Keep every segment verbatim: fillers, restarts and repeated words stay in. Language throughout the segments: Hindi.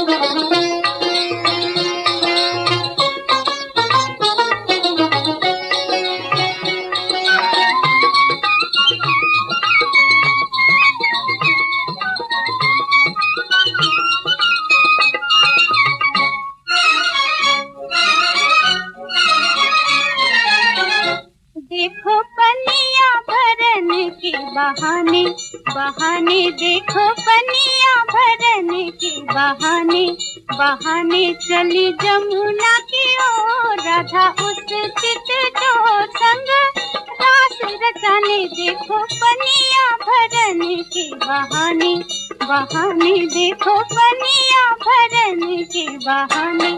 देखो पनिया भरने के बहाने बहाने, देखो पनिया भरने के बहाने बहाने चली जमुना की ओर, राधा उस चित चोर संग रास रचाने। देखो पनिया भरने के बहाने बहाने, देखो पनिया भरने के बहाने।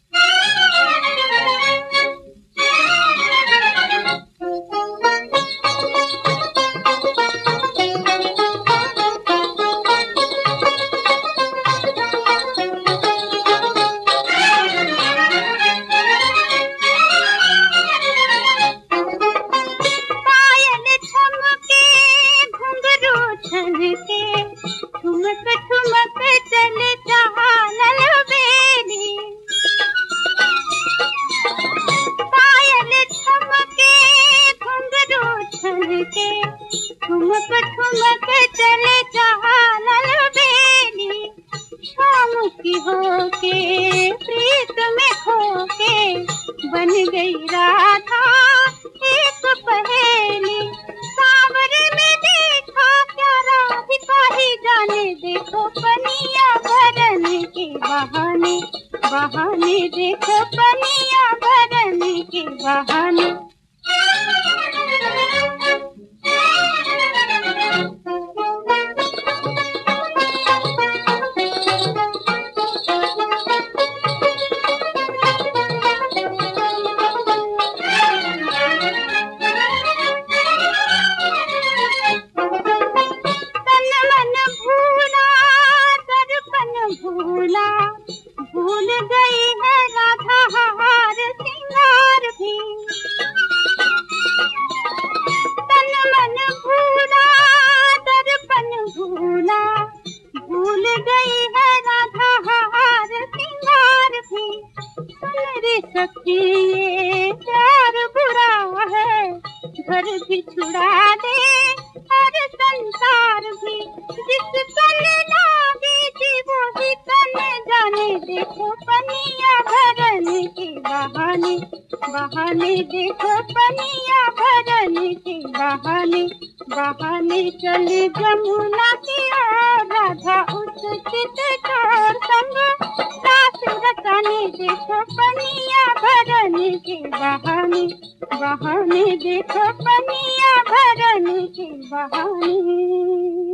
ठुमक ठुमक चल चालल बेली, पायल ठमके घुंघरू छलके, ठुमक ठुमक चल चालल बेली। शाम की होके प्रीत में खोके बन गई राधा एक पहेली। सावरे में देखा क्या राधिका ही जाने, देखो पनिया भरने के बहाने बहाने, देखो पनिया भरने के बहाने। भूला भूल गई है राधा हार सिंगार भी, तन मन भूला दर्पण भूला, भूल गई है राधा हार सिंगार भी। सुन रे सखी ये प्यार बुरा है, घर भी छुड़ा दे और संसार भी। जिस तन लागी थी वो भी तन जाने, देखो पनिया भरने के बहाने बहाने, देखो पनिया भरने के बहाने बहाने चली जमुना की ओर, राधा उस चित चोर संग रास रचाने। देखो पनिया भरने के बहाने बहाने, देखो पनिया भरने के बहाने।